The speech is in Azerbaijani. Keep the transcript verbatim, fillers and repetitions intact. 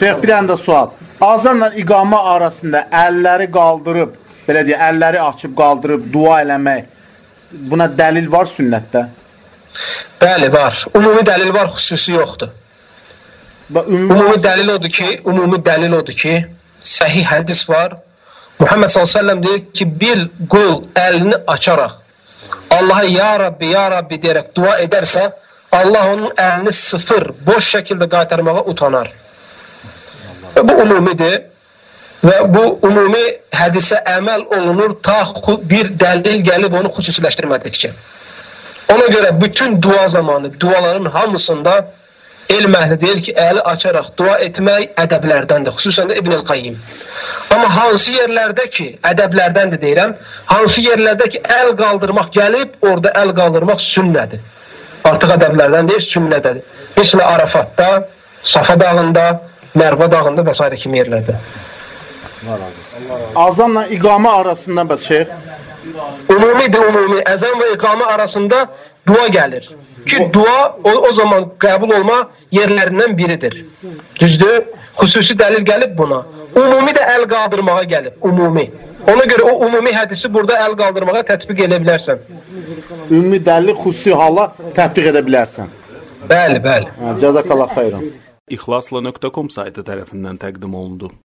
Şeyx, bir dənə də sual. Azanla iqamə arasında əlləri qaldırıb, belə deyə, əlləri açıb qaldırıb dua eləmək, buna dəlil var sünnətdə? Bəli, var. Ümumi dəlil var, xüsusi yoxdur. Ümumi, ümumi dəlil odur ki, ümumi dəlil odur ki, səhih hədis var. Muhammed sallallahu əleyhi və səlləm deyir ki, bir qul əlini açaraq Allaha ya Rabbi, ya Rabbi deyərək dua edərsə, Allah onun əlini sıfır, boş şəkildə qaytarmağa utanar. Və bu ümumidir və bu ümumi hədisə əməl olunur ta bir dəlil gəlib onu xüsusiləşdirmədikcə. Ona görə bütün dua zamanı, duaların hamısında elm əhli deyir ki, əli açaraq dua etmək ədəblərdəndir, xüsusən də İbn el-Qayyim. Amma hansı yerlərdə ki, ədəblərdəndir deyirəm, hansı yerlərdə ki, əl qaldırmaq gəlib, orada əl qaldırmaq sünnədir. Artıq ədəblərdən deyir, sünnədədir. Mesela Arafatda, Safa dağında, Mərva dağında və s. kimi yerlərdə. Azanla iqamə arasında bəs şeyx? Ümumidir, ümumi. Əzan və iqamə arasında dua gəlir. Ki, dua o, o zaman qəbul olma yerlərindən biridir. Düzdür? Xüsusi dəlil gəlib buna. Ümumi də əl qaldırmağa gəlib. Ümumi. Ona görə o ümumi hədisi burada əl qaldırmağa tətbiq edə bilərsən. Ümumi dəlil xüsusi hala tətbiq edə bilərsən. Bəli, bəli. Cəzakallah xeyran. İxlasla nöqtə com saytı tərəfindən təqdim olundu.